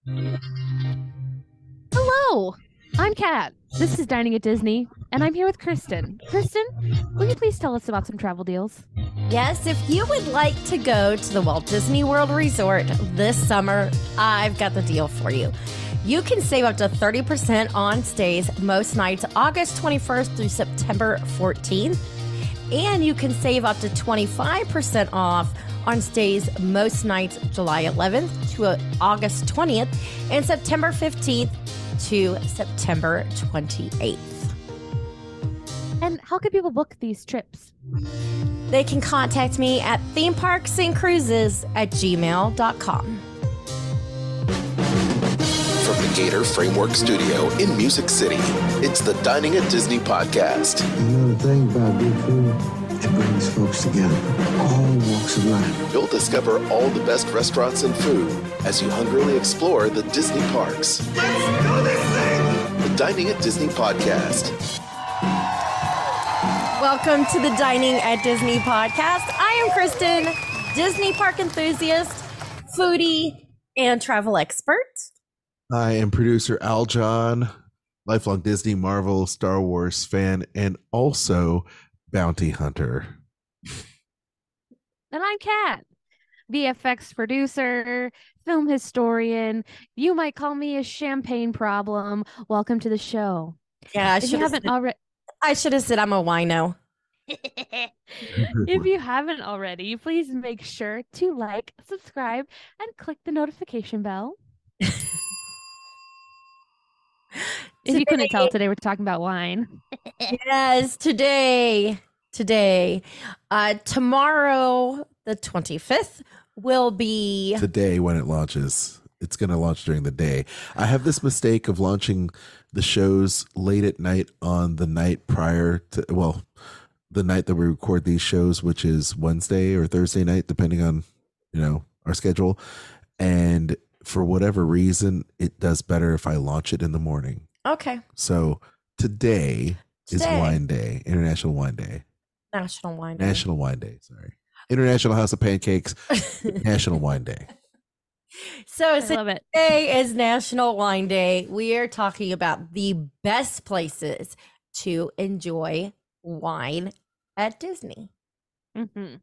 Hello, I'm Kat. This is Dining at Disney, and I'm here with Kristen. Kristen, will you please tell us about some travel deals? Yes, if you would like to go to the Walt Disney World Resort this summer, I've got the deal for you. You can save up to 30% on stays most nights August 21st through September 14th. And you can save up to 25% off on stays most nights July 11th to August 20th and September 15th to September 28th. And how can people book these trips? They can contact me at themeparksandcruises@gmail.com. From the Gator Framework Studio in Music City, it's the Dining at Disney podcast. You know the thing about good food, it brings folks together, all walks of life. You'll discover all the best restaurants and food as you hungrily explore the Disney parks. Let's do this thing! The Dining at Disney podcast. Welcome to the Dining at Disney podcast. I am Kristen, Disney park enthusiast, foodie, and travel expert. I am producer Al John, lifelong Disney, Marvel, Star Wars fan, and also bounty hunter. And I'm Kat, VFX producer, film historian. You might call me a champagne problem. Welcome to the show. Yeah, If you haven't already, I should have said I'm a wino. if you haven't already, please make sure to like, subscribe, and click the notification bell. If you couldn't tell, today we're talking about wine. Yes, today. Tomorrow, the 25th, will be The day when it launches. It's going to launch during the day. I have this mistake of launching the shows late at night on the night prior to, well, the night that we record these shows, which is Wednesday or Thursday night, depending on, our schedule. And for whatever reason, it does better if I launch it in the morning. okay. So today is Wine Day, International Wine Day. National Wine Day. National Wine Day, sorry. International House of Pancakes, National Wine Day. So I love it. today is National Wine Day. We are talking about the best places to enjoy wine at Disney. Mhm.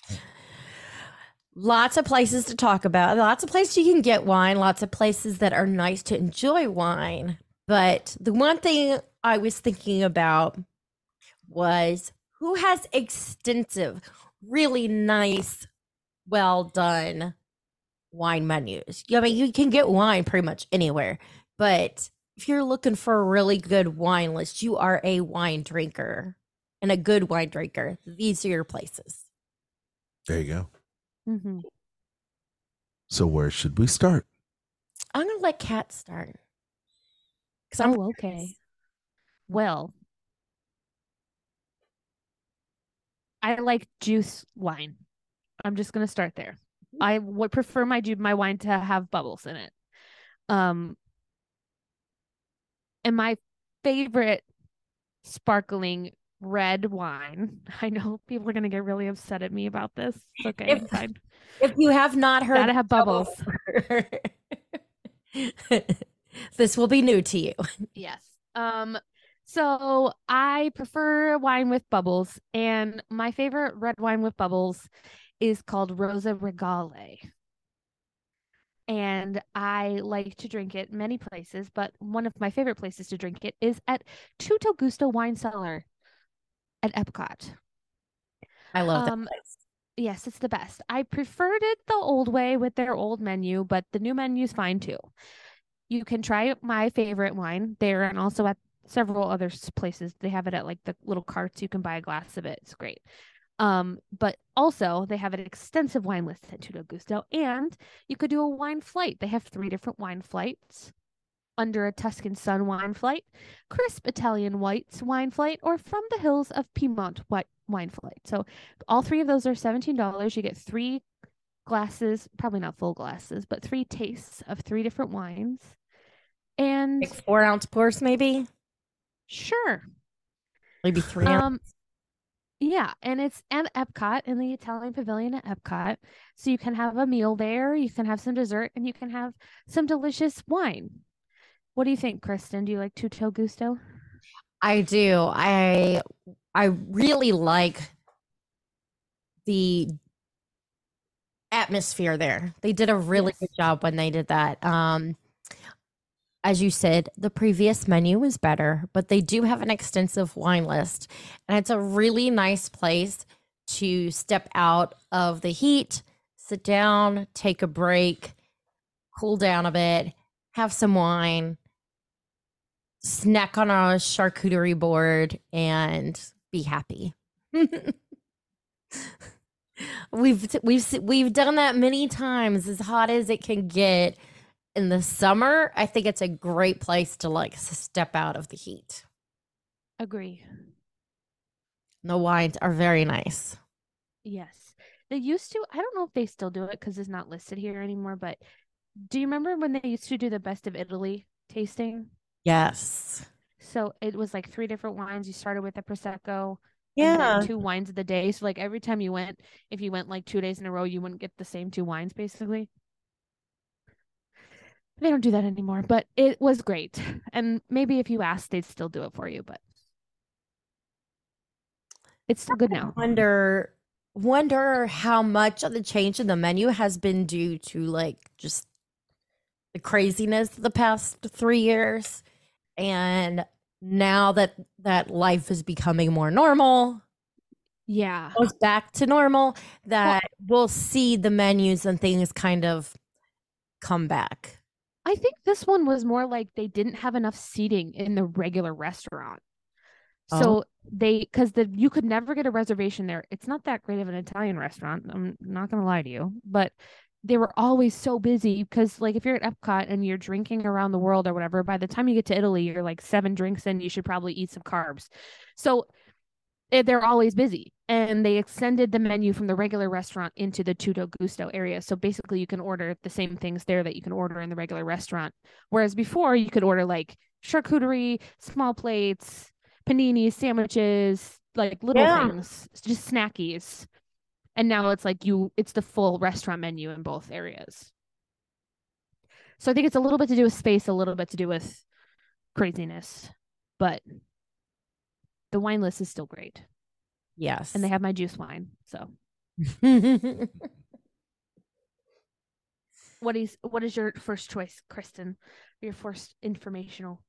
Lots of places to talk about. Lots of places you can get wine. Lots of places that are nice to enjoy wine. But the one thing I was thinking about was who has extensive, really nice, well done wine menus. I mean, you can get wine pretty much anywhere. But if you're looking for a really good wine list, you are a wine drinker and a good wine drinker. These are your places. There you go. Mhm. So where should we start? I'm going to let Kat start. 'Cause I'm Oh, okay. Well, I like juice wine. I'm just gonna start there. I would prefer my wine to have bubbles in it. And my favorite sparkling red wine. I know people are gonna get really upset at me about this. It's okay. If- It's fine. If you have not heard, Gotta have bubbles. This will be new to you. Yes. So I prefer wine with bubbles, and my favorite red wine with bubbles is called Rosa Regale. And I like to drink it many places, but one of my favorite places to drink it is at Tutto Gusto Wine Cellar at Epcot. I love that Um, place. Yes, it's the best. I preferred it the old way with their old menu, but the new menu's fine too. You can try my favorite wine there and also at several other places. They have it at like the little carts. You can buy a glass of it. It's great. But also they have an extensive wine list at Tutto Gusto, and you could do a wine flight. They have 3 different wine flights: Under a Tuscan Sun wine flight, Crisp Italian Whites wine flight, or From the Hills of Piedmont wine flight. So all 3 of those are $17. You get 3 glasses, probably not full glasses, but 3 tastes of 3 different wines. And Like 4-ounce pours, maybe sure, 3 ounce. Yeah, and it's at Epcot in the Italian Pavilion at Epcot. So you can have a meal there, you can have some dessert, and you can have some delicious wine. What do you think, Kristen? Do you like Tutto Gusto? I do. I really like the atmosphere there. They did a really good Yes. job when they did that. As you said, the previous menu was better, but they do have an extensive wine list. And it's a really nice place to step out of the heat, sit down, take a break, cool down a bit, have some wine, snack on a charcuterie board, and be happy. We've done that many times, as hot as it can get in the summer. I think it's a great place to like step out of the heat. Agree. The wines are very nice. Yes. They used to, I don't know if they still do it because it's not listed here anymore, but do you remember when they used to do the Best of Italy tasting? Yes. So it was like three different wines. You started with the Prosecco and then Yeah. two wines of the day. So like every time you went, if you went like 2 days in a row, you wouldn't get the same two wines basically. They don't do that anymore, but it was great. And maybe if you asked, they'd still do it for you, but it's still good now. Wonder how much of the change in the menu has been due to like just the craziness of the past 3 years, and now that life is becoming more normal, Yeah. goes back to normal, that we'll see the menus and things kind of come back. I think this one was more like they didn't have enough seating in the regular restaurant. Oh, So because you could never get a reservation there. It's not that great of an Italian restaurant. I'm not gonna lie to you, but they were always so busy because like if you're at Epcot and you're drinking around the world or whatever, by the time you get to Italy, you're like 7 drinks in, you should probably eat some carbs. So they're always busy. And they extended the menu from the regular restaurant into the Tutto Gusto area. So basically, you can order the same things there that you can order in the regular restaurant. Whereas before, you could order like charcuterie, small plates, paninis, sandwiches, like little yeah. things, just snackies. And now it's like it's the full restaurant menu in both areas. So I think it's a little bit to do with space, a little bit to do with craziness. But the wine list is still great. Yes. And they have my juice wine. So what is your first choice, Kristen? Your first informational?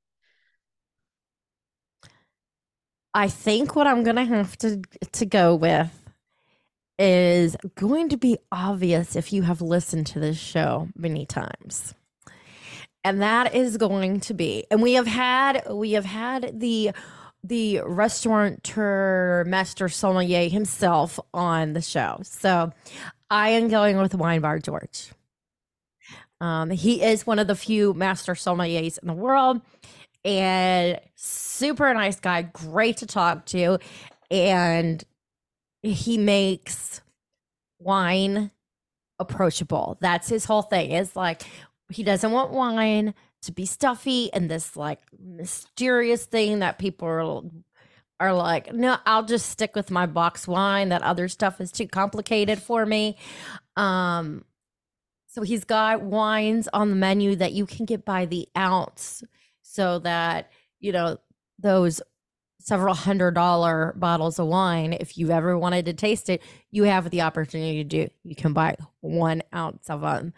I think what I'm gonna have to go with is going to be obvious if you have listened to this show many times. And that is going to be, and we have had the restaurateur master sommelier himself on the show. So I am going with Wine Bar George. He is one of the few master sommeliers in the world, and super nice guy, great to talk to, and he makes wine approachable. That's his whole thing. It's like he doesn't want wine to be stuffy and this like mysterious thing that people are like, no, I'll just stick with my box wine. That other stuff is too complicated for me. So he's got wines on the menu that you can get by the ounce, so that, you know, those several $100 bottles of wine, if you ever wanted to taste it, you have the opportunity to do. You can buy 1 ounce of them.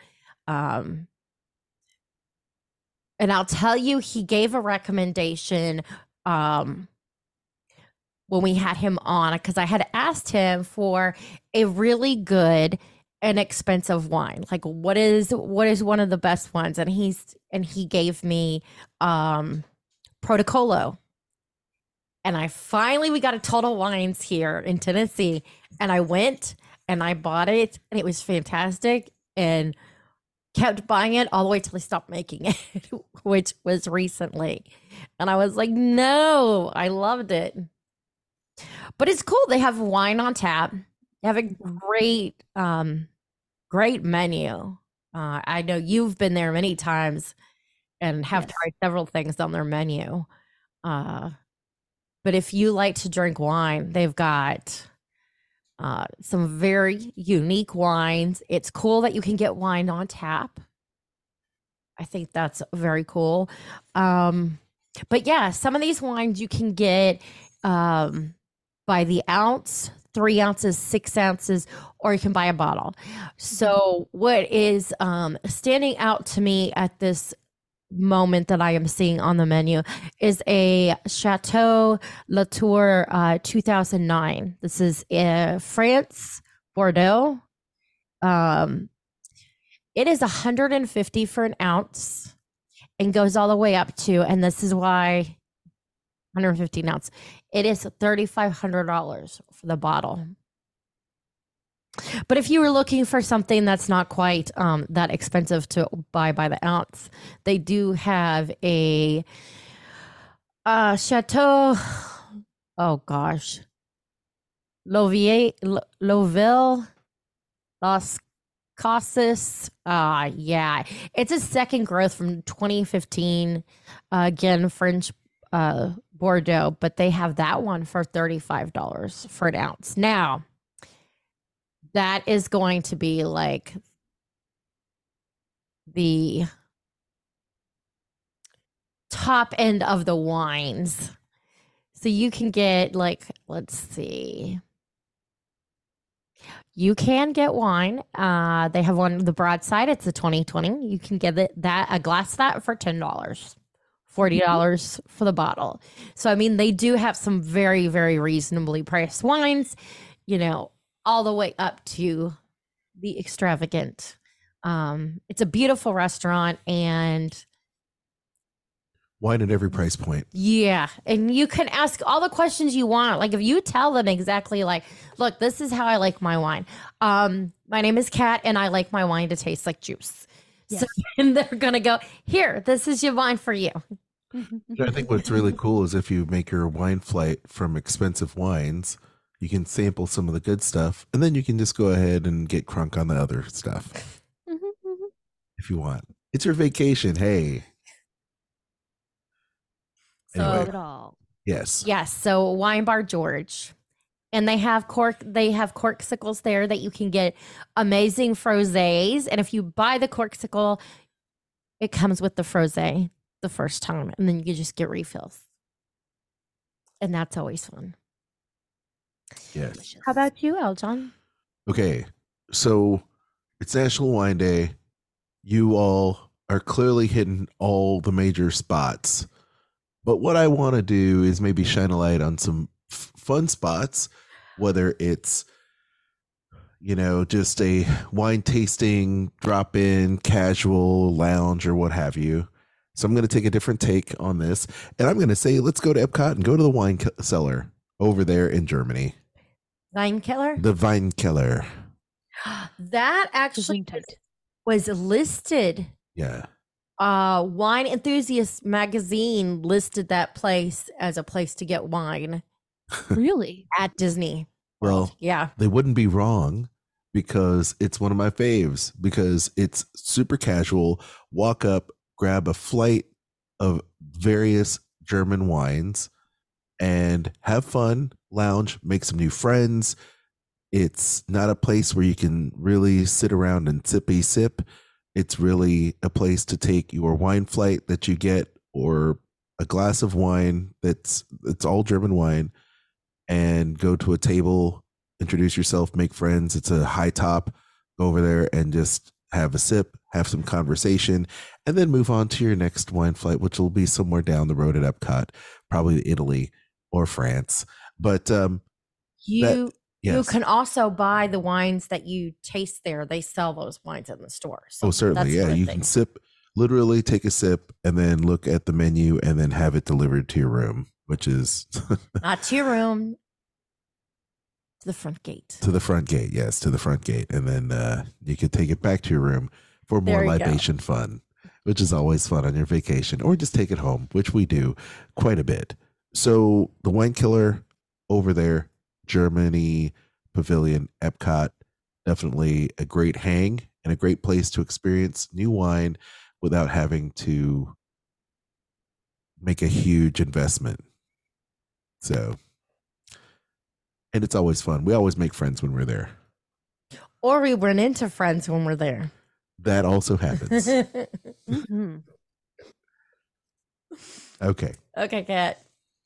And I'll tell you, he gave a recommendation when we had him on, because I had asked him for a really good and expensive wine. Like, what is one of the best ones? And he gave me Protocolo. And we got a Total Wines here in Tennessee, and I went and I bought it, and it was fantastic, and kept buying it all the way till they stopped making it, which was recently. And I was like, no, I loved it. But it's cool. They have wine on tap. They have a great menu. I know you've been there many times and have Yes. tried several things on their menu. But if you like to drink wine, they've got some very unique wines. It's cool that you can get wine on tap. I think that's very cool. But yeah, some of these wines you can get by the ounce, 3 ounces, 6 ounces, or you can buy a bottle. So what is standing out to me at this moment that I am seeing on the menu is a Chateau Latour 2009. This is France, Bordeaux. It is $150 for an ounce and goes all the way up to, and this is why 150 an ounce. It is $3,500 for the bottle. But if you were looking for something that's not quite that expensive to buy by the ounce, they do have a Chateau, oh gosh, Loville, Las Casas. Yeah, it's a second growth from 2015. Again, French Bordeaux, but they have that one for $35 for an ounce. Now, that is going to be like the top end of the wines. So you can get like, let's see. You can get wine. They have one, the broadside. It's a 2020. You can get a glass of that for $10, $40 for the bottle. So, I mean, they do have some very, very reasonably priced wines, you know, all the way up to the extravagant. It's a beautiful restaurant and wine at every price point. Yeah. And you can ask all the questions you want. Like if you tell them exactly like, look, this is how I like my wine. My name is Kat and I like my wine to taste like juice. Yes. So and they're going to go, here, this is your wine for you. I think what's really cool is if you make your wine flight from expensive wines, you can sample some of the good stuff, and then you can just go ahead and get crunk on the other stuff if you want. It's your vacation. Hey. Anyway, yes. Yes. So Wine Bar George. And they have corksicles there that you can get amazing frosés. And if you buy the corksicle, it comes with the frosé the first time, and then you just get refills. And that's always fun. Yes. How about you, Elton? Okay. So it's National Wine Day. You all are clearly hitting all the major spots. But what I want to do is maybe shine a light on some fun spots, whether it's, you know, just a wine tasting, drop in, casual, lounge, or what have you. So I'm going to take a different take on this. And I'm going to say, let's go to Epcot and go to the wine cellar over there in Germany. Weinkeller? The Weinkeller. That actually was listed. Yeah. Wine Enthusiast magazine listed that place as a place to get wine. Really? At Disney. Well, yeah. They wouldn't be wrong because it's one of my faves because it's super casual. Walk up, grab a flight of various German wines and have fun, lounge, make some new friends. It's not a place where you can really sit around and sippy sip. It's really a place to take your wine flight that you get or a glass of wine it's all German wine and go to a table, introduce yourself, make friends. It's a high top. Go over there and just have a sip, have some conversation, and then move on to your next wine flight, which will be somewhere down the road at Epcot, probably Italy or France. But you can also buy the wines that you taste there. They sell those wines in the store. So certainly. Yeah. You can sip, literally take a sip and then look at the menu and then have it delivered to your room, which is not to your room, to the front gate. To the front gate. Yes. To the front gate. And then you can take it back to your room for more libation fun, which is always fun on your vacation, or just take it home, which we do quite a bit. So the Weinkeller over there, Germany Pavilion, Epcot, definitely a great hang and a great place to experience new wine without having to make a huge investment. So, and it's always fun. We always make friends when we're there. Or we run into friends when we're there. That also happens. Mhm. Okay. Okay, Kat.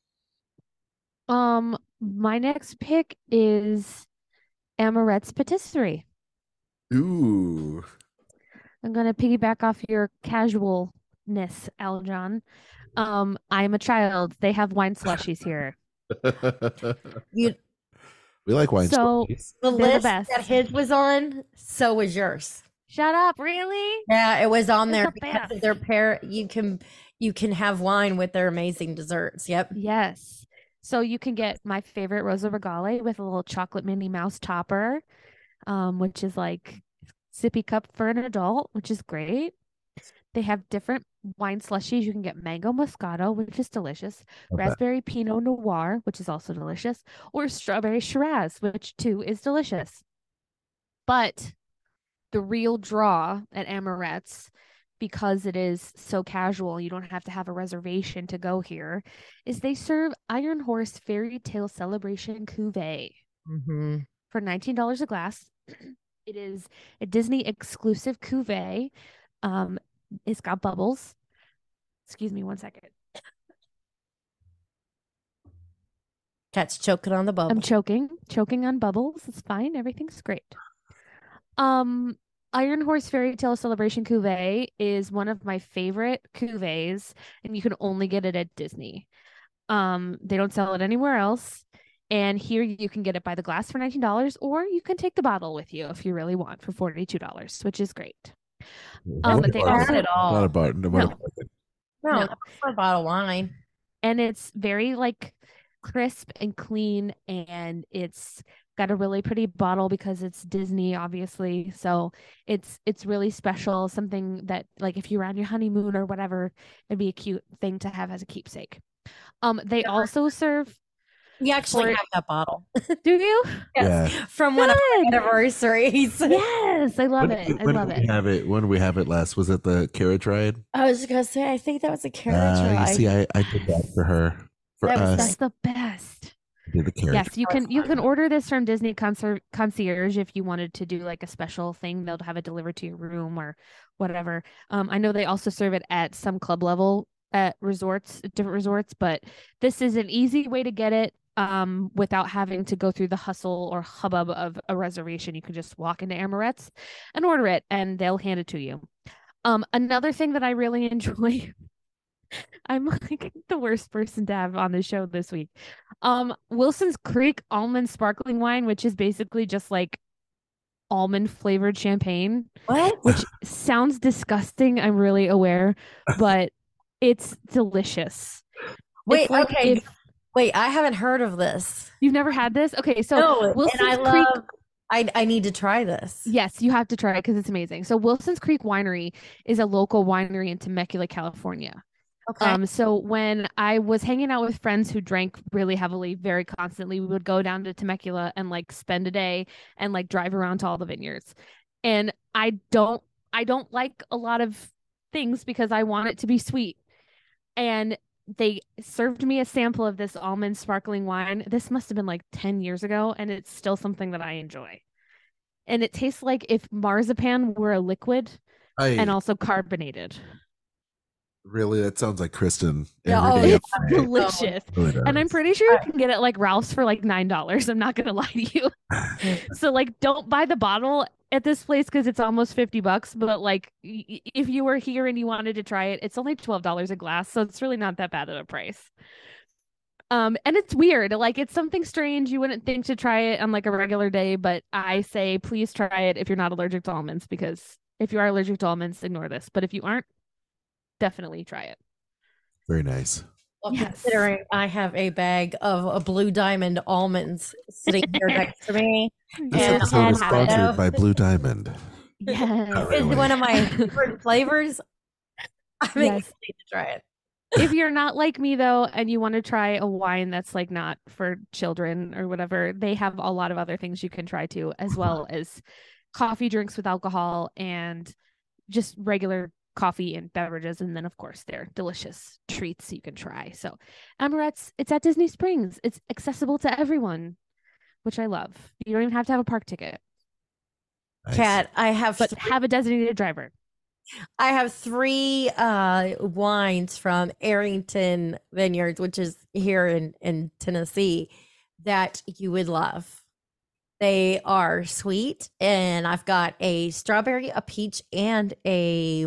My next pick is Amaret's Patisserie. Ooh. I'm gonna piggyback off your casualness, Aljon. I'm a child. They have wine slushies here. You We like wine So- slushies. the They're the list best. that his was on, so was yours. Shut up, really? Yeah, it was on They're there the because of best. their pair. You can have wine with their amazing desserts. Yep. Yes. So you can get my favorite Rosa Regale with a little chocolate Minnie Mouse topper, which is like sippy cup for an adult, which is great. They have different wine slushies. You can get mango moscato, which is delicious, Okay. raspberry pinot noir, which is also delicious, or strawberry shiraz, which too is delicious. But the real draw at Amaret's, because it is so casual, you don't have to have a reservation to go here, is they serve Iron Horse Fairy Tale Celebration Cuvée Mm-hmm. for $19 a glass. It is a Disney exclusive cuvée. It's got bubbles. Excuse me 1 second. Cat's choking on the bubble. I'm choking on bubbles. It's fine. Everything's great. Iron Horse Fairy Tale Celebration Cuvée is one of my favorite cuvées, and you can only get it at Disney. They don't sell it anywhere else. And here you can get it by the glass for $19, or you can take the bottle with you if you really want for $42, which is great. But they Not also at all. Not a bar. No. No. No, No. not for a bottle of wine. And it's very like crisp and clean, and it's got a really pretty bottle because it's Disney, obviously. So it's really special, something that like if you're on your honeymoon or whatever, it'd be a cute thing to have as a keepsake. They also serve, We actually For- have that bottle. do you? Yes. From one of our Good. anniversaries. Yes, I love it. I When love did we it. have it? When did we have it last? Was it the carriage ride? I was just gonna say, I think that was a carriage You ride. see, I did that for her. For That was us, That's the best. I did the carriage. Yes, you can order this from Disney Concierge if you wanted to do like a special thing. They'll have it delivered to your room or whatever. I know they also serve it at some club level at different resorts, but this is an easy way to get it without having to go through the hustle or hubbub of a reservation. You can just walk into Amaret's and order it, and they'll hand it to you. Another thing that I really enjoy. I'm like the worst person to have on the show this week. Wilson's Creek almond sparkling wine, which is basically just like almond flavored champagne, What? which sounds disgusting. I'm really aware, but it's delicious. Wait, It's like okay. if Wait, I haven't heard of this. you've never had this. Okay, so No, Wilson's and I Creek. love. I need to try this. Yes, you have to try it because it's amazing. So Wilson's Creek Winery is a local winery in Temecula, California. Okay. So when I was hanging out with friends who drank really heavily, very constantly, we would go down to Temecula and like spend a day and like drive around to all the vineyards. And I don't like a lot of things because I want it to be sweet. And they served me a sample of this almond sparkling wine. This must have been like 10 years ago, and it's still something that I enjoy. And it tastes like if marzipan were a liquid and also carbonated. Really, that sounds like Kristen. Yeah, every oh, day yeah. of the day. Delicious. Really does. And I'm pretty sure you can get it at like Ralph's for like $9. I'm not gonna lie to you. So like don't buy the bottle at this place because it's almost $50. But like if you were here and you wanted to try it, it's only $12 a glass. So it's really not that bad of a price. And it's weird. Like it's something strange. You wouldn't think to try it on like a regular day, but I say please try it if you're not allergic to almonds, because if you are allergic to almonds, ignore this. But if you aren't, definitely try it. Very nice. Well, Yes. considering I have a bag of Blue Diamond almonds sitting here next to me, This Yeah, episode is and sponsored have- by Blue Diamond. Yes. it's one of my favorite flavors. I'm Yes. excited to try it. If you're not like me though, and you want to try a wine that's like not for children or whatever, they have a lot of other things you can try too, as well as coffee drinks with alcohol and just regular coffee and beverages, and then of course their delicious treats you can try. So Amorette's, it's at Disney Springs. It's accessible to everyone, which I love. You don't even have to have a park ticket, Nice. Kat, I have but have a designated driver. I have 3 wines from Arrington Vineyards, which is here in Tennessee, that you would love. They are sweet, and I've got a strawberry, a peach, and a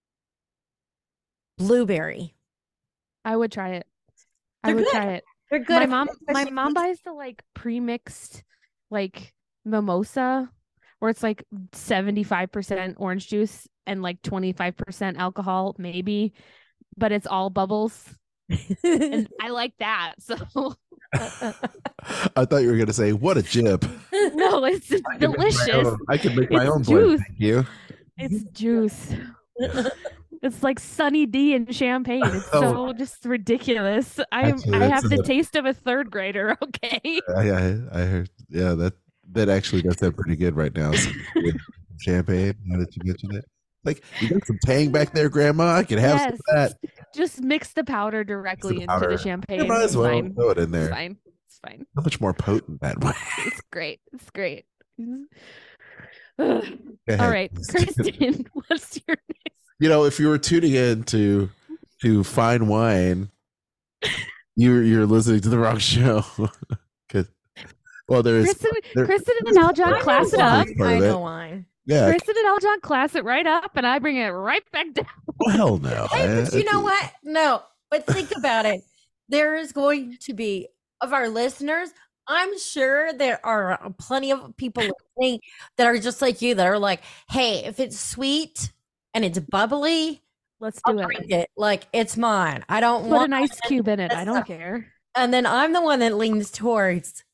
blueberry. I would try it. I They're would good. try it. They're good. My especially mom if buys the like pre-mixed like mimosa where it's like 75% orange juice and like 25% alcohol, maybe, but it's all bubbles. And I like that. So I thought you were going to say, what a jip. no, it's delicious. I can make my It's own juice. blend. Thank you. It's juice. It's like Sunny D and champagne. It's so just ridiculous. I Actually, have that's the a- taste of a third grader. Okay. I heard. Yeah, that actually does sound pretty good right now. Champagne. Now that you mention it, like you got some tang back there, Grandma. I can have some of that. Just mix the powder directly into powder. the champagne. You might as It's well fine. throw it in there. It's fine. It's fine. How much more potent that way? It's great. It's great. Ugh. Go All ahead. right, Kristen, what's your next? You know, if you were tuning in to Fine Wine, you're listening to the wrong show. 'Cause- well, there's Kristen and Aljon class it up. part I of it. know wine. Yeah. Kristen and Aljon class it right up, and I bring it right back down. Well, hell no. Hey, but you know what? No, but think about it. There is going to be, of our listeners, I'm sure there are plenty of people listening that are just like you, that are like, hey, if it's sweet and it's bubbly, Let's I'll do it. drink it. Like, it's mine. I don't Put want an ice cube in it. I don't stuff. care. And then I'm the one that leans towards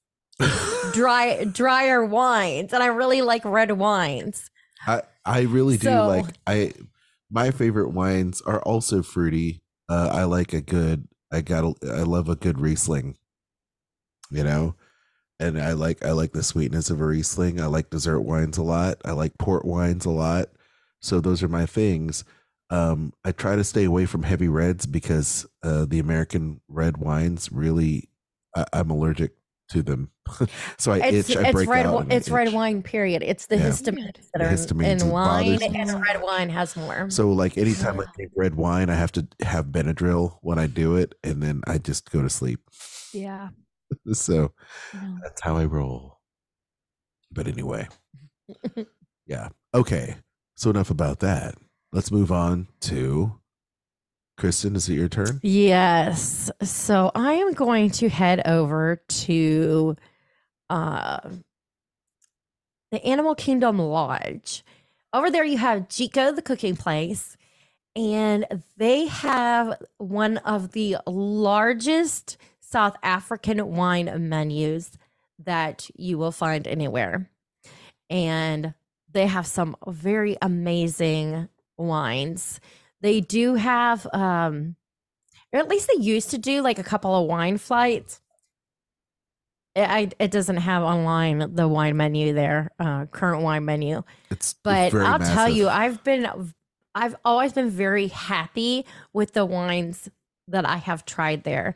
drier wines, and I really like red wines. I really do So- like my favorite wines are also fruity. I like I love a good Riesling, you know, and I like the sweetness of a Riesling. I like dessert wines a lot. I like port wines a lot. So those are my things. I try to stay away from heavy reds because the American red wines really, I'm allergic to them. So I It's break red. out. and I It's red itch. wine. Period. It's the Yeah. histamines that The are histamines, in it wine, bothers me. and red wine has more. So like anytime I drink red wine, I have to have Benadryl when I do it, and then I just go to sleep. Yeah. So No. that's how I roll. But anyway, yeah. Okay. So enough about that. Let's move on to Kristen. Is it your turn? Yes. So I am going to head over to the Animal Kingdom Lodge. Over there, you have Chico, the cooking place, and they have one of the largest South African wine menus that you will find anywhere. And they have some very amazing wines. They do have, or at least they used to do, like a couple of wine flights. It doesn't have online the wine menu there, current wine menu. It's But very I'll tell massive. you, I've always been very happy with the wines that I have tried there.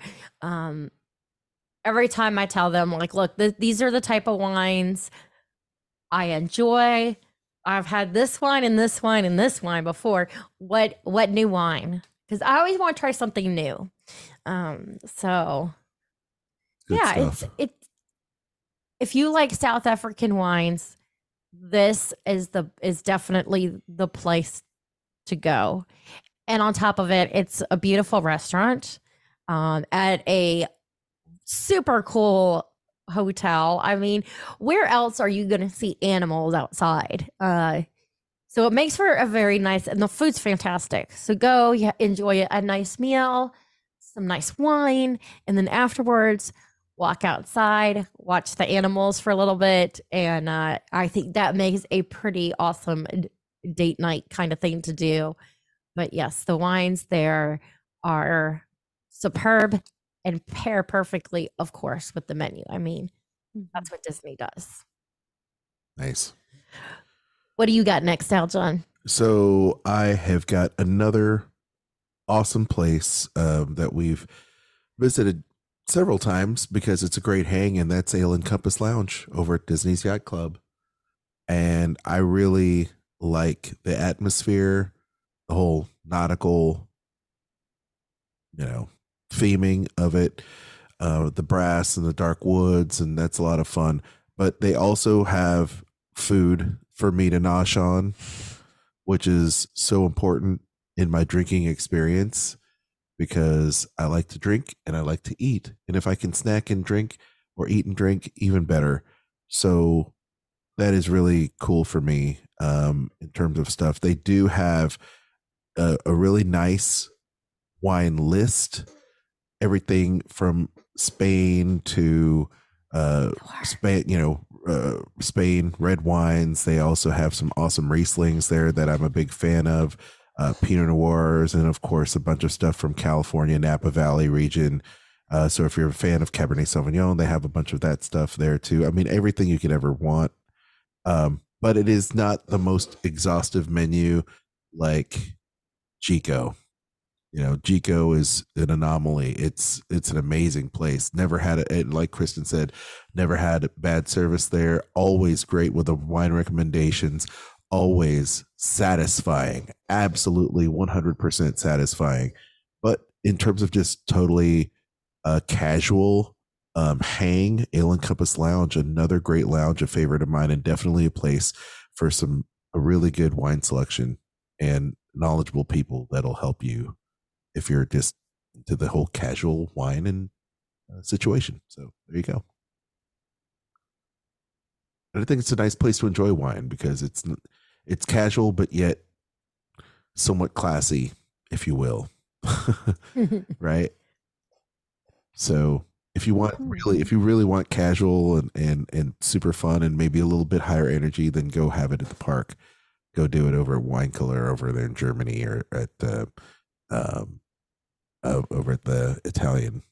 Every time I tell them, like, look, these are the type of wines I enjoy. I've had this wine and this wine and this wine before. What new wine? Because I always want to try something new. So Good yeah, stuff. it's if you like South African wines, this is definitely the place to go. And on top of it, it's a beautiful restaurant at a super cool hotel. I mean, where else are you going to see animals outside? So it makes for a very nice, and the food's fantastic. So go, enjoy a nice meal, some nice wine, and then afterwards, walk outside, watch the animals for a little bit. And I think that makes a pretty awesome date night kind of thing to do. But yes, the wines there are superb and pair perfectly, of course, with the menu. I mean, that's what Disney does. Nice. What do you got next, Aljon? So I have got another awesome place that we've visited several times because it's a great hang, and that's Ale and Compass Lounge over at Disney's Yacht Club. And I really like the atmosphere, the whole nautical, theming of it, the brass and the dark woods, and that's a lot of fun. But they also have food for me to nosh on, which is so important in my drinking experience because I like to drink and I like to eat. And if I can snack and drink or eat and drink, even better. So that is really cool for me in terms of stuff. They do have a really nice wine list, everything from Spain to Spain red wines. They also have some awesome Rieslings there that I'm a big fan of, Pinot Noirs, and of course a bunch of stuff from California, Napa Valley region. So if you're a fan of Cabernet Sauvignon, they have a bunch of that stuff there too. I mean, everything you could ever want. But it is not the most exhaustive menu like Chico. Chico is an anomaly. It's an amazing place. Never had it, like Kristen said, never had bad service there. Always great with the wine recommendations. Always satisfying. Absolutely 100% satisfying. But in terms of just totally casual hang, Ale and Compass Lounge, another great lounge, a favorite of mine, and definitely a place for a really good wine selection and knowledgeable people that'll help you if you're just into the whole casual wine and situation. So there you go. And I think it's a nice place to enjoy wine because it's casual but yet somewhat classy, if you will. Right? So if you really want casual and super fun and maybe a little bit higher energy, then go have it at the park. Go do it over at Wine Cooler over there in Germany, or at over at the Italian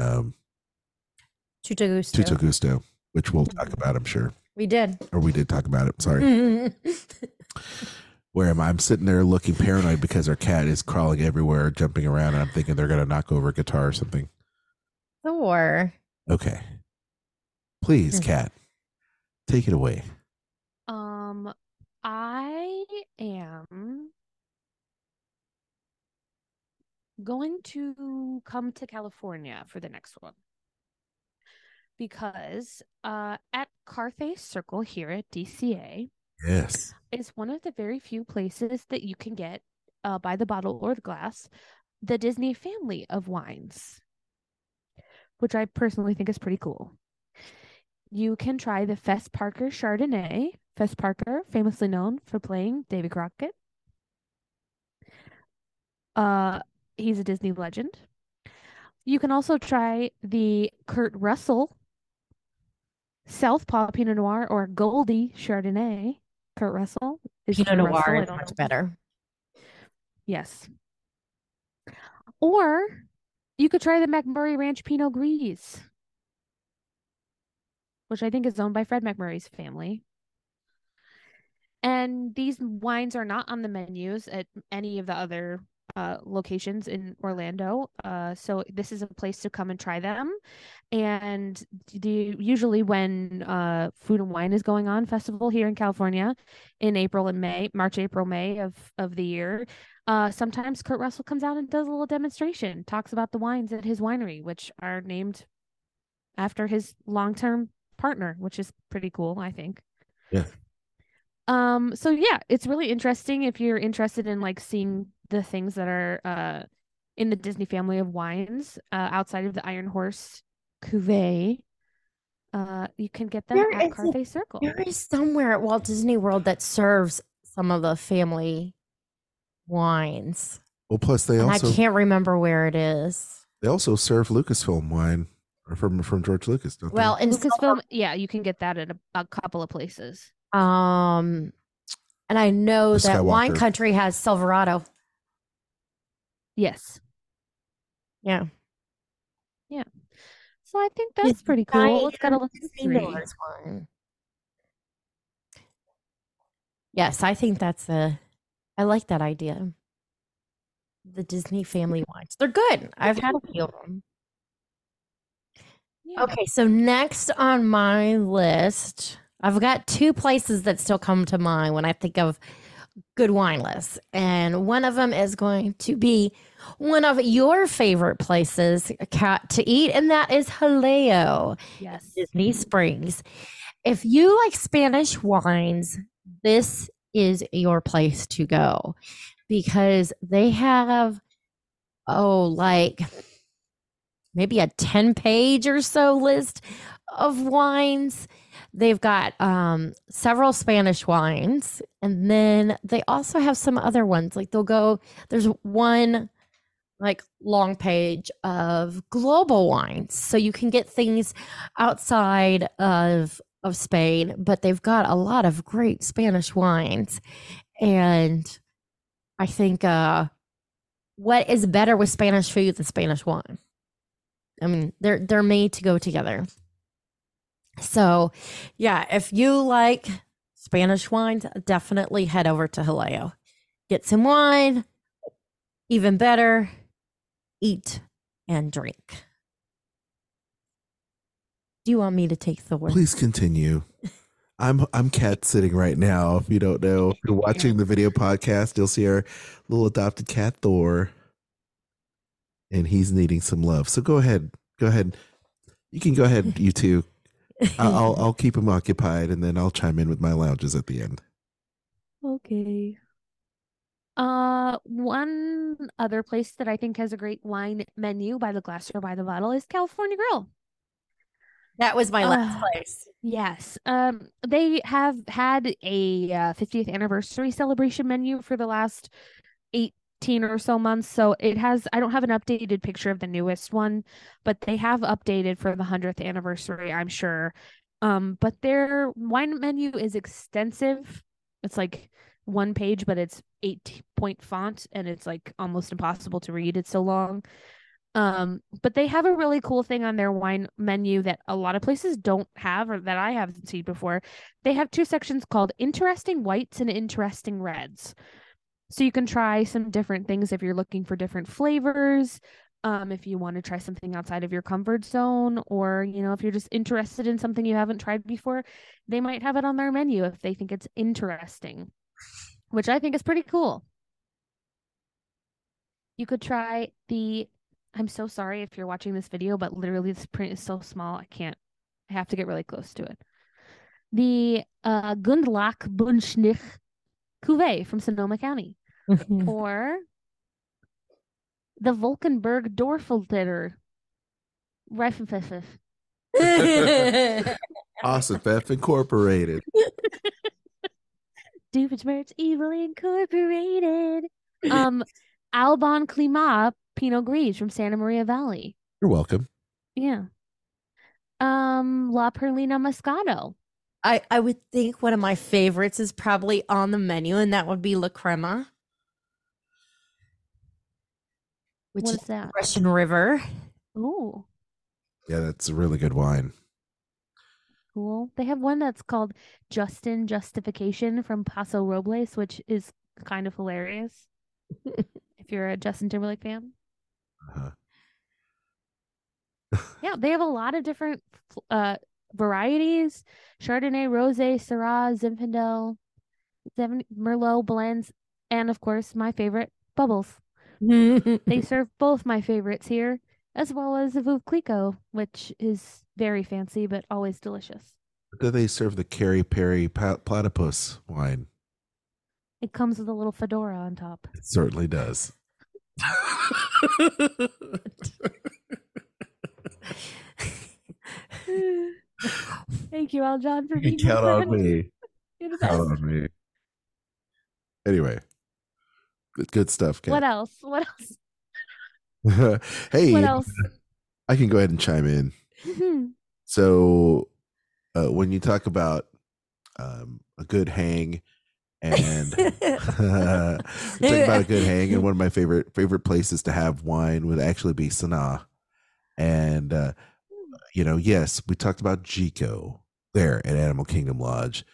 Tutto Gusto, which we'll talk about, I'm sure. We did talk about it. Sorry. Where am I? I'm sitting there looking paranoid because our cat is crawling everywhere, jumping around, and I'm thinking they're going to knock over a guitar or something. Thor. Okay. Please, cat, take it away. I am going to come to California for the next one because at Carthay Circle here at DCA, Yes, is one of the very few places that you can get by the bottle or the glass the Disney family of wines, which I personally think is pretty cool. You can try the Fess Parker Chardonnay. Fess Parker, famously known for playing Davy Crockett. He's a Disney legend. You can also try the Kurt Russell Southpaw Pinot Noir or Goldie Chardonnay. Kurt Russell is Pinot Kurt Noir Russell. is much better. Yes. Or you could try the McMurray Ranch Pinot Gris, which I think is owned by Fred McMurray's family. And these wines are not on the menus at any of the other locations in Orlando. So this is a place to come and try them. And usually when Food and Wine is going on festival here in California in April and May, March, April, May of the year, sometimes Kurt Russell comes out and does a little demonstration, talks about the wines at his winery, which are named after his long-term partner, which is pretty cool, I think. Yeah. So yeah, it's really interesting if you're interested in like seeing the things that are in the Disney family of wines outside of the Iron Horse Cuvée. You can get them at Carthay Circle. There is somewhere at Walt Disney World that serves some of the family wines. Well, plus I can't remember where it is. They also serve Lucasfilm wine from George Lucas, don't well, they? in Lucasfilm, yeah, you can get that at a couple of places. And I know The that Skywalker. Wine Country has Silverado. Yes. Yeah. Yeah. So I think that's pretty cool. It's got a little history. Yes, I think that's a I like that idea. The Disney family wines. They're good. I've had a few of them. Yeah. Okay, so next on my list, I've got two places that still come to mind when I think of good wine lists. And one of them is going to be one of your favorite places, Kat, to eat, and that is Jaleo, Yes. Disney Springs. If you like Spanish wines, this is your place to go because they have, like maybe a 10-page or so list of wines. They've got several Spanish wines, and then they also have some other ones. Like there's one like long page of global wines. So you can get things outside of Spain, but they've got a lot of great Spanish wines. And I think what is better with Spanish food than Spanish wine? I mean, they're made to go together. So, yeah, if you like Spanish wines, definitely head over to Jaleo. Get some wine. Even better, eat and drink. Do you want me to take the word? Please continue. I'm Kat sitting right now. If you don't know, if you're watching the video podcast, you'll see our little adopted cat Thor, and he's needing some love. So go ahead. You can go ahead, you two. I'll keep him occupied, and then I'll chime in with my lounges at the end. Okay. One other place that I think has a great wine menu by the glass or by the bottle is California Grill. That was my last place. Yes. They have had a 50th anniversary celebration menu for the last 18 or so months. So I don't have an updated picture of the newest one, but they have updated for the 100th anniversary, I'm sure. But their wine menu is extensive. It's like one page, but it's 8-point font, and it's like almost impossible to read. It's so long. But they have a really cool thing on their wine menu that a lot of places don't have, or that I haven't seen before. They have two sections called Interesting Whites and Interesting Reds. So you can try some different things if you're looking for different flavors. If you want to try something outside of your comfort zone, or, if you're just interested in something you haven't tried before, they might have it on their menu if they think it's interesting, which I think is pretty cool. You could try I'm so sorry if you're watching this video, but literally this print is so small, I have to get really close to it. The Gundlach Bunschnich Cuvée from Sonoma County. Or the Volkenberg Dorfelter Reifenpfeffer. Ossifef Incorporated. Doofenshmirtz Evil Incorporated. Albon Climat Pinot Gris from Santa Maria Valley. You're welcome. Yeah. La Perlina Moscato. I would think one of my favorites is probably on the menu, and that would be La Crema. Which What is is that? Russian River. Oh, Yeah, that's a really good wine. cool. They have one that's called Justin Justification from Paso Robles, which is kind of hilarious if you're a Justin Timberlake fan. Uh-huh. Yeah, they have a lot of different varieties: Chardonnay, Rosé, Syrah, Zinfandel, Merlot blends, and of course my favorite, bubbles. They serve both my favorites here, as well as the Veuve Clicquot, which is very fancy but always delicious. Do they serve the Carrie Perry Platypus wine? It comes with a little fedora on top. It certainly does. Thank you, Aljon, for You being can count my on friend. me. You're the Count best. on me. Anyway, good stuff, What Kat. else? What else? Hey, What else? I can go ahead and chime in. Mhm. So, when you talk about a good hang, and talk about a good hang, and one of my favorite places to have wine would actually be Sanaa. And yes, we talked about Jico there at Animal Kingdom Lodge,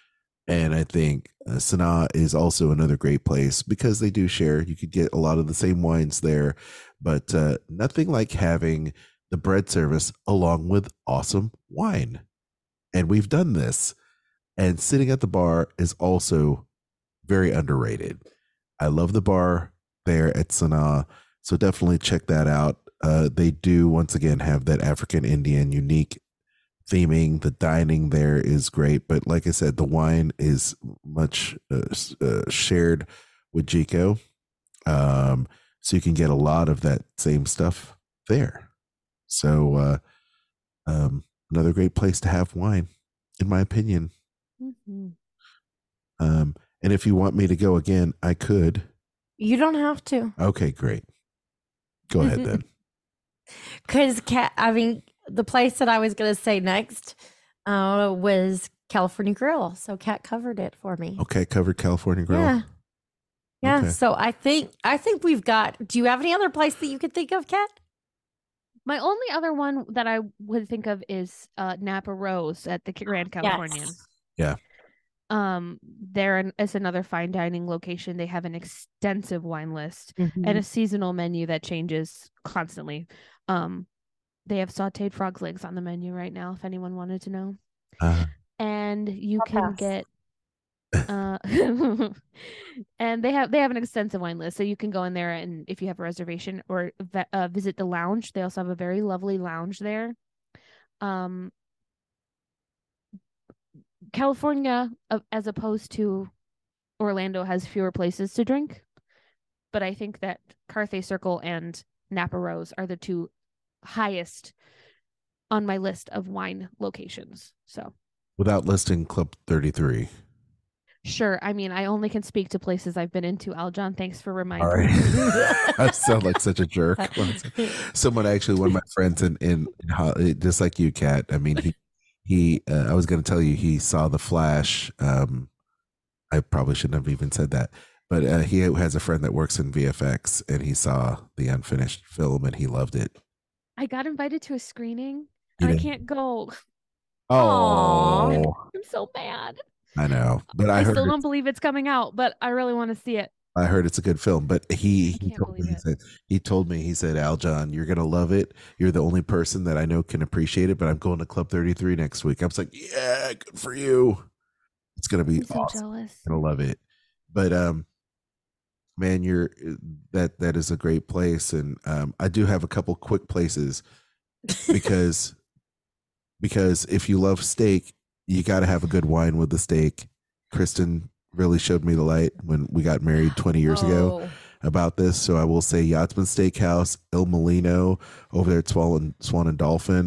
And I think Sanaa is also another great place because they do share. You could get a lot of the same wines there, but nothing like having the bread service along with awesome wine. And we've done this. And sitting at the bar is also very underrated. I love the bar there at Sanaa, so definitely check that out. They do once again have that African Indian unique theming. The dining there is great, but like I said, the wine is much shared with Jico, so you can get a lot of that same stuff there. So another great place to have wine, in my opinion. Mm-hmm. And if you want me to go again, I could. You don't have to. Okay, great. Go ahead then. Because the place that I was going to say next was California Grill. So Kat covered it for me. Okay, covered California Grill. Yeah. Yeah. Okay. So I think we've got. Do you have any other place that you could think of, Kat? My only other one that I would think of is Napa Rose at the Grand Californian. Yeah. There is another fine dining location. They have an extensive wine list and a seasonal menu that changes constantly. They have sauteed frog's legs on the menu right now, if anyone wanted to know. And you can get and they have an extensive wine list, so you can go in there, and if you have a reservation or visit the lounge. They also have a very lovely lounge there. California, as opposed to Orlando, has fewer places to drink, but I think that Carthay Circle and Napa Rose are the two highest on my list of wine locations. So, without listing Club 33. Sure. I mean, I only can speak to places I've been into, Aljon. Thanks for reminding All right. me. I sound like such a jerk. One of my friends in just like you, Kat. I mean, he I was going to tell you he saw The Flash. I probably shouldn't have even said that, but he has a friend that works in VFX, and he saw the unfinished film and he loved it. I got invited to a screening and I can't go. Oh, I'm so mad. I know, but I still don't believe it's coming out, but I really want to see it. I heard it's a good film, but he told me, he said, Aljon, you're going to love it. You're the only person that I know can appreciate it, but I'm going to Club 33 next week. I was like, yeah, good for you. It's going to be I'm awesome. So jealous. I'm going to love it. But, man, that is a great place. And, I do have a couple quick places because if you love steak, you got to have a good wine with the steak. Kristen really showed me the light when we got married 20 years ago about this. So I will say Yachtsman Steakhouse, Il Molino over there at Swan and Dolphin.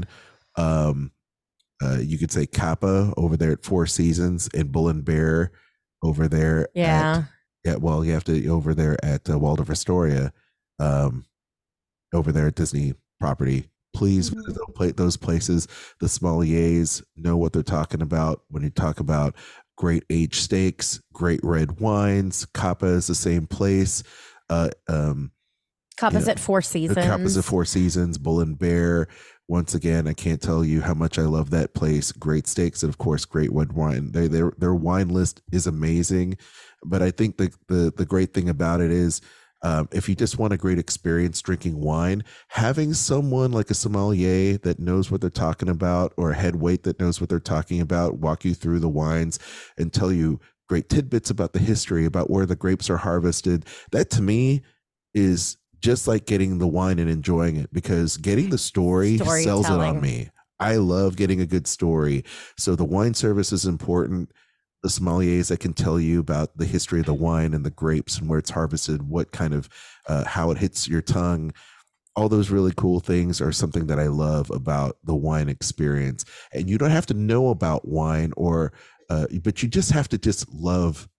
You could say Kappa over there at Four Seasons, and Bull and Bear over there. Well, you have to over there at Waldorf Astoria, over there at Disney property. Please visit those places. The sommeliers know what they're talking about when you talk about great aged steaks, great red wines. Kappa is the same place. Kappa's at Four Seasons. Kappa's at Four Seasons. Bull and Bear. Once again, I can't tell you how much I love that place. Great steaks and of course great red wine. Their wine list is amazing. But I think the great thing about it is, if you just want a great experience drinking wine, having someone like a sommelier that knows what they're talking about, or a head wait that knows what they're talking about, walk you through the wines and tell you great tidbits about the history, about where the grapes are harvested, that to me is just like getting the wine and enjoying it, because getting the story sells it on me. I love getting a good story. So the wine service is important. The sommeliers that can tell you about the history of the wine and the grapes and where it's harvested, what kind of, how it hits your tongue. All those really cool things are something that I love about the wine experience. And you don't have to know about wine but you just have to just love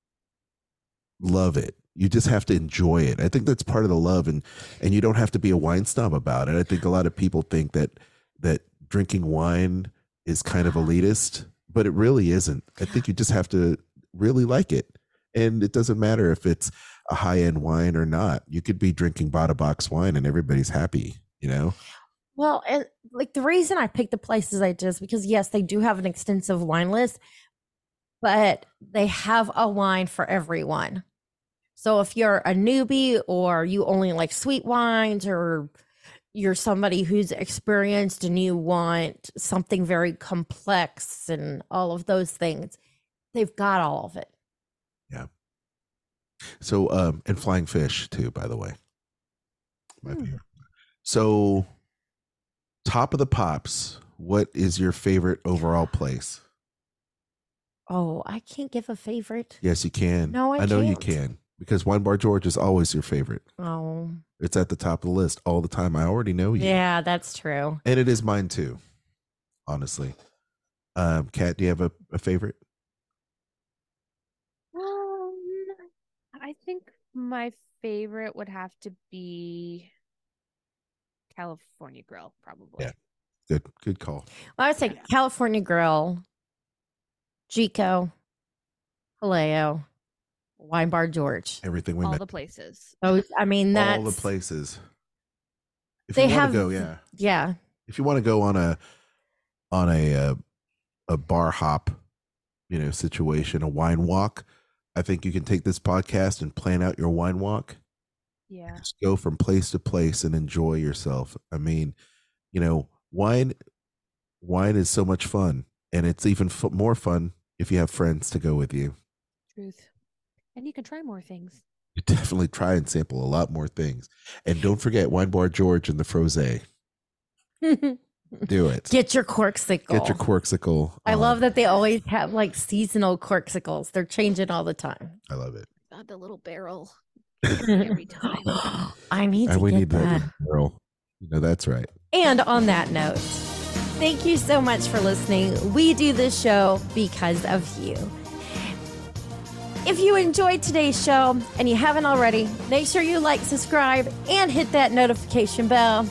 it. You just have to enjoy it. I think that's part of the love, and you don't have to be a wine snob about it. I think a lot of people think that drinking wine is kind of elitist, but it really isn't. I think you just have to really like it. And it doesn't matter if it's a high-end wine or not. You could be drinking Bada Box wine and everybody's happy, you know? Well, and like the reason I picked the places I did is because, yes, they do have an extensive wine list, but they have a wine for everyone. So if you're a newbie or you only like sweet wines, or you're somebody who's experienced and you want something very complex and all of those things, they've got all of it. Yeah. So, and Flying Fish too, by the way. My favorite. So, Top of the Pops, what is your favorite overall place? Oh, I can't give a favorite. Yes, you can. No, I know you can't. can, because Wine Bar George is always your favorite. Oh, It's at the top of the list all the time. I already know you. yeah, that's true. And it is mine too, honestly. Kat, do you have a favorite? I think my favorite would have to be California Grill, probably. Yeah. Good call. Well, I would say California Grill, Chico, Haleo, Wine Bar George. Everything we All met. the places. Oh, I mean, that's All the places. If they you want have. to go, yeah. Yeah. If you want to go on a bar hop, situation, a wine walk, I think you can take this podcast and plan out your wine walk. Yeah. Just go from place to place and enjoy yourself. I mean, wine is so much fun, and it's even more fun if you have friends to go with you. Truth. And you can try more things. You definitely try and sample a lot more things. And don't forget Wine Bar George and the Frosé. Do it. Get your corksicle. Get your corksicle. I love that they always have like seasonal corksicles. They're changing all the time. I love it. God, the little barrel. Every time. I need to we get need that. girl. That's right. And on that note, thank you so much for listening. We do this show because of you. If you enjoyed today's show and you haven't already, make sure you like, subscribe, and hit that notification bell.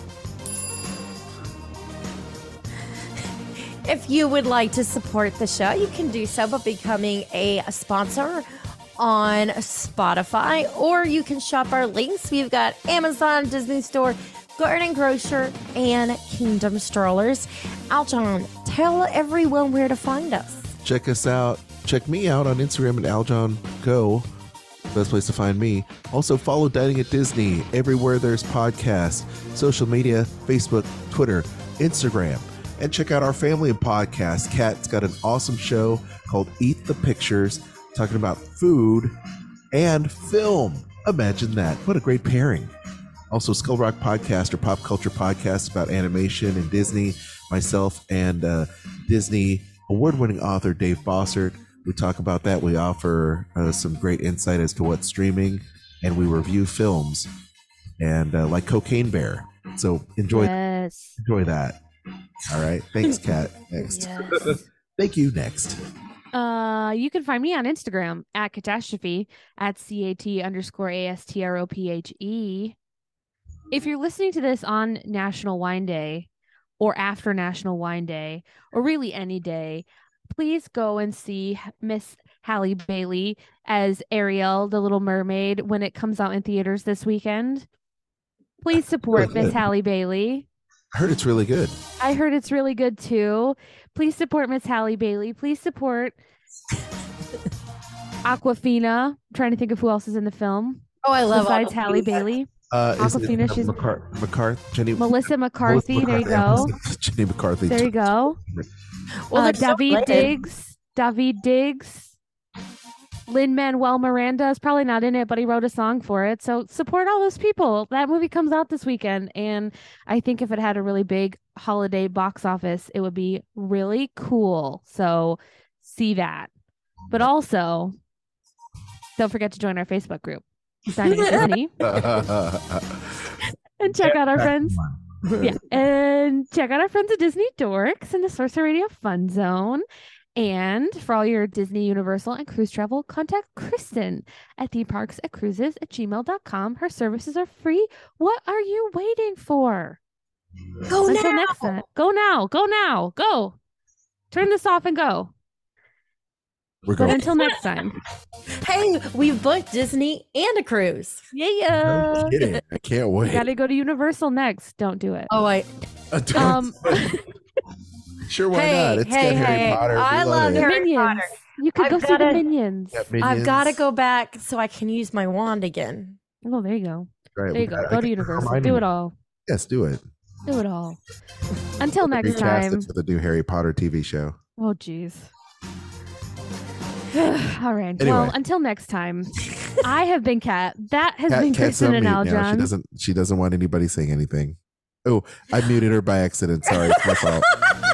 If you would like to support the show, you can do so by becoming a sponsor on Spotify, or you can shop our links. We've got Amazon, Disney Store, Garden Grocer, and Kingdom Strollers. Aljon, tell everyone where to find us. Check us out. Check me out on Instagram at Aljon Go. Best place to find me. Also follow Dining at Disney everywhere there's podcasts, social media, Facebook, Twitter, Instagram. And check out our family of podcasts. Kat's got an awesome show called Eat the Pictures, talking about food and film. Imagine that. What a great pairing. Also, Skull Rock Podcast, or pop culture podcast about animation and Disney. Myself and Disney award-winning author Dave Bossert. We talk about that. We offer some great insight as to what's streaming, and we review films, and like Cocaine Bear. So enjoy that. All right. Thanks, Kat. Next. Yes. Thank you. Next. You can find me on Instagram at Catastrophe, at CAT_ASTROPHE. If you're listening to this on National Wine Day, or after National Wine Day, or really any day, please go and see Miss Halle Bailey as Ariel, the Little Mermaid, when it comes out in theaters this weekend. Please support Miss Halle Bailey. I heard it's really good. I heard it's really good too. Please support Miss Halle Bailey. Please support Aquafina. I'm trying to think of who else is in the film. Oh, I love besides Halle Bailey. Aquafina, she's Melissa McCarthy. There you go. Jenny McCarthy. There you go. Well, David Diggs. Lin-Manuel Miranda is probably not in it, but he wrote a song for it. So support all those people. That movie comes out this weekend, and I think if it had a really big holiday box office, it would be really cool. So see that. But also, don't forget to join our Facebook group, Dining at Disney, and check out our friends. Yeah, and check out our friends at Disney Dorks and the Sorcerer Radio Fun Zone. And for all your Disney, Universal, and cruise travel, contact Kristen at themeparks@gmail.com. Her services are free. What are you waiting for? Go Until now. next time. Go now. Go now. Go. Turn this off and go. We're But going. until next time. Hey, we've booked Disney and a cruise. Yeah. No kidding. I can't wait. Gotta go to Universal next. Don't do it. Oh, Sure, why not? It's got Harry Potter. I We love it. Harry Minions. Potter. You could I've go see the gotta- Minions. Yeah, I've got to Minions. go back so I can use my wand again. Oh, there you go. Right, There you go. I Go to can Universal. remind Do you. it all. Yes, do it. Do it all. Until next Recast time. it for the new Harry Potter TV show. Oh, jeez. All right. Anyway. Well, until next time, I have been Kat. That has been Kat's Kristen on and mute now. Aljon. She doesn't want anybody saying anything. Oh, I muted her by accident. Sorry, it's my fault.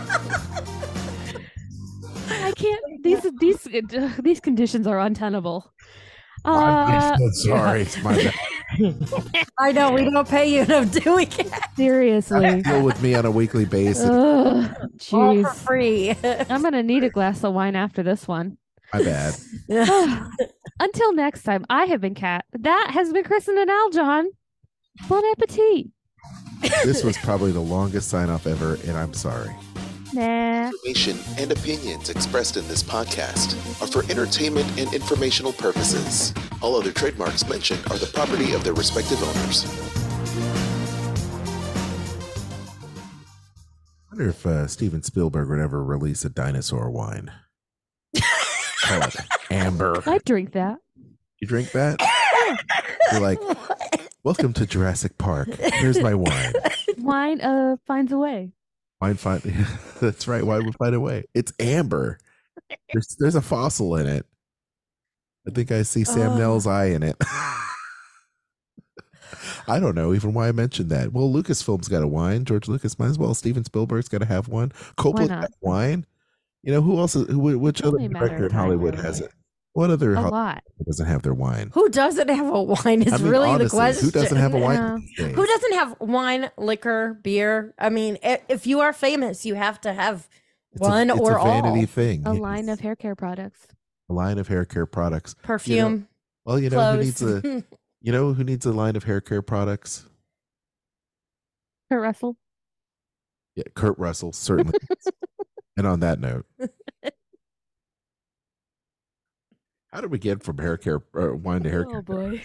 I can't. These conditions are untenable. I'm so sorry. It's my bad. I know we don't pay you enough, do we? Seriously. Deal with me on a weekly basis. Ugh, All for jeez. free. I'm gonna need a glass of wine after this one. My bad. Until next time, I have been Kat. That has been Kristen and Aljon. Bon appetit. This was probably the longest sign off ever, and I'm sorry. Nah. Information and opinions expressed in this podcast are for entertainment and informational purposes. All other trademarks mentioned are the property of their respective owners. I wonder if Steven Spielberg would ever release a dinosaur wine. Call it Amber. I drink that. You drink that? You're like, welcome to Jurassic Park. Here's my wine. Wine finds a way. Wine find. That's right. Wine would find a way. It's amber. There's a fossil in it. I think I see Sam Nell's eye in it. I don't know even why I mentioned that. Well, Lucasfilm's got a wine. George Lucas might as well. Steven Spielberg's got to have one. Coppola's got wine. You know who else? Which other only matter director of in time, Hollywood really. has it? What other A Hollywood lot. doesn't have their wine? Who doesn't have a wine is I mean, really the honestly, question. who doesn't have a wine? Yeah. these days? Who doesn't have wine, liquor, beer? I mean, if you are famous, you have to have one it's or a vanity all. thing. A line of hair care products. A line of hair care products. Perfume, Well, you know who needs clothes. a you know who needs a line of hair care products? Kurt Russell. Yeah, Kurt Russell certainly. And on that note, how did we get from hair care wine to hair care? Oh boy.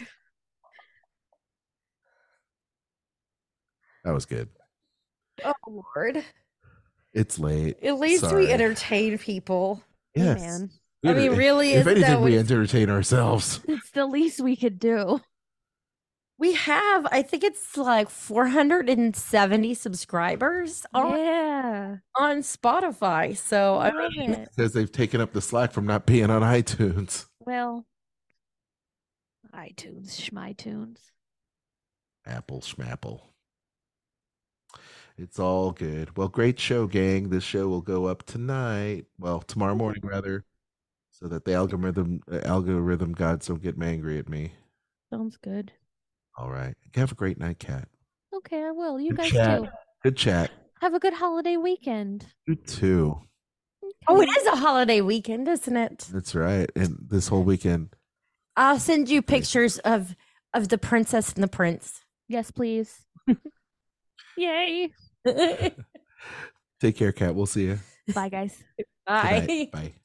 That was good. Oh Lord! It's late. At least Sorry. we entertain people. Hey, Yes. man. We I mean, enter- really, if is anything, that we we entertain ourselves. It's the least we could do. we have? I think it's like 470 subscribers Yeah. on Spotify. So I Love mean, it. Because they've taken up the slack from not being on iTunes. Well, iTunes, Schmitunes. Apple schmapple. It's all good. Well, great show, gang. This show will go up tonight. Well, tomorrow morning, rather, so that the algorithm gods don't get angry at me. Sounds good. All right. Have a great night, Kat. Okay, I will. You Good guys chat. too. Good chat. Have a good holiday weekend. You too. oh, it is a holiday weekend, isn't it? That's right. And this whole weekend. I'll send you pictures of the princess and the prince. Yes, please. Yay. Take care, Kat. We'll see you. Bye, guys. Bye. Bye.